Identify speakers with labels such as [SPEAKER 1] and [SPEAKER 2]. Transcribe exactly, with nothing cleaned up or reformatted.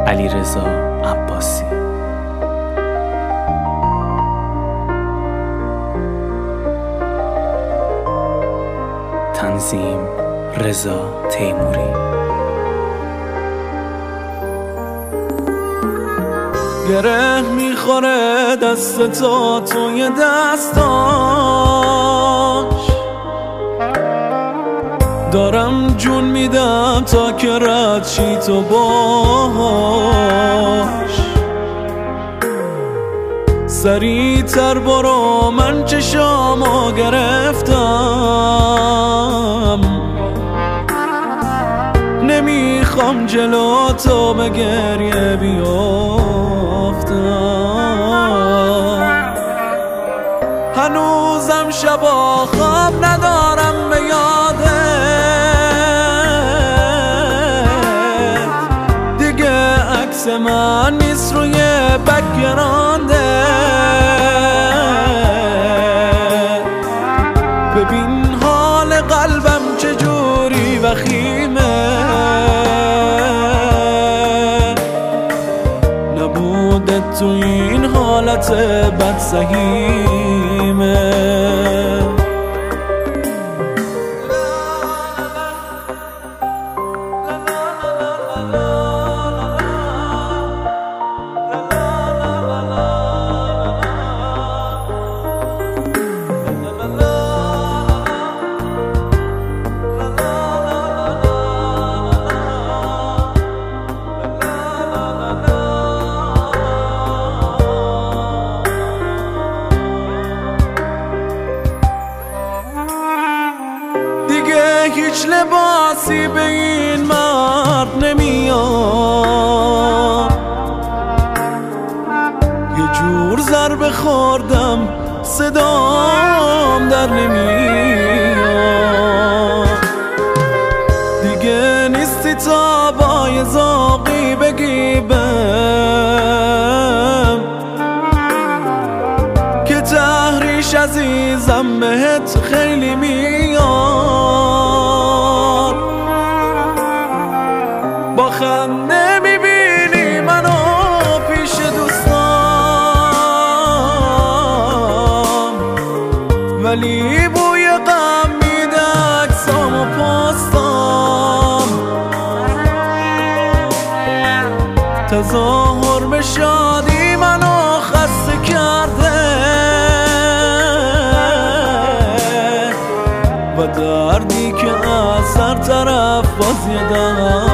[SPEAKER 1] علیرضا عباسی. تنظیم رضا تیموری.
[SPEAKER 2] گره میخوره دست تا توی دستاش، دارم جون میدم تا که رد شی تو باش. سریع تر برو من چشامو گرفتم، نمیخوام جلو تو به گریه بیافتم. هنوزم شبا خواب ندارم به یادت، دیگه عکس من نیست روی بک‌گراندت. ببین حال قلبم چجوری وخیمه، نبودت تو این حالت بد سهیمه. هیچ لباسی به این مرد نمیاد، یه جور ضربه خوردم صدام در نمیاد. دیگه نیستی تا با یه زاقی بگی بهم که تحریش عزیزم بهت خیلی میاد. با خنده میبینی منو پیش دوستام، ولی بوی غم میده عکسام و پستام. تظاهر به شادی منو خسته کرده و دردی که از هر طرف باز یه